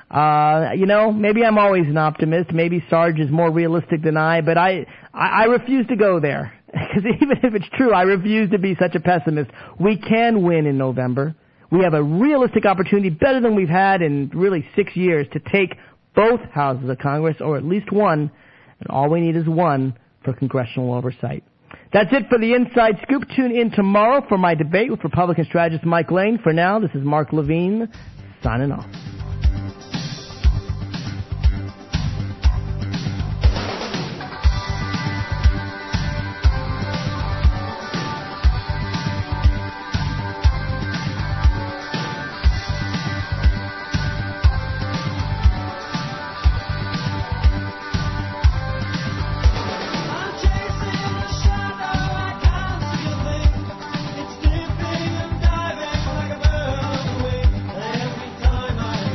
Maybe I'm always an optimist. Maybe Sarge is more realistic than I, but I refuse to go there. Because even if it's true, I refuse to be such a pessimist. We can win in November. We have a realistic opportunity, better than we've had in really 6 years, to take both houses of Congress, or at least one, and all we need is one for congressional oversight. That's it for the Inside Scoop. Tune in tomorrow for my debate with Republican strategist Mike Lane. For now, this is Mark Levine signing off. It's dipping and diving like a bird away. Every time I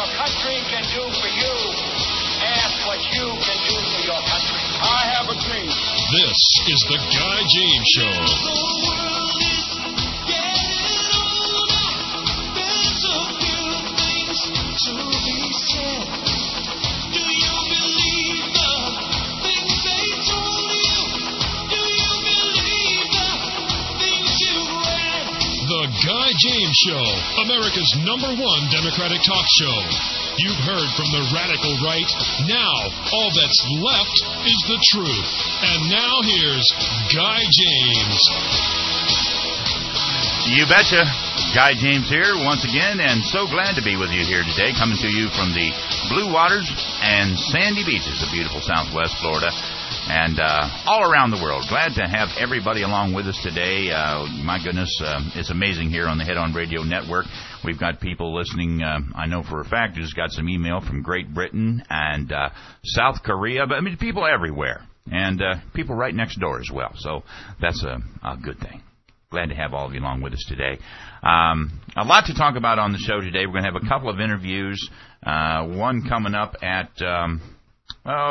your country can do for you. Ask what you can do for your country. I have a dream. This is the Guy James Show. The Guy James Show, America's #1 Democratic talk show. You've heard from the radical right. Now, all that's left is the truth. And now here's Guy James. You betcha. Guy James here once again, and so glad to be with you here today, coming to you from the blue waters and sandy beaches of beautiful Southwest Florida. And all around the world. Glad to have everybody along with us today. My goodness, it's amazing here on the Head On Radio Network. We've got people listening, I know for a fact, just got some email from Great Britain and South Korea, but I mean, people everywhere. And people right next door as well. So that's a good thing. Glad to have all of you along with us today. A lot to talk about on the show today. We're going to have a couple of interviews. One coming up at...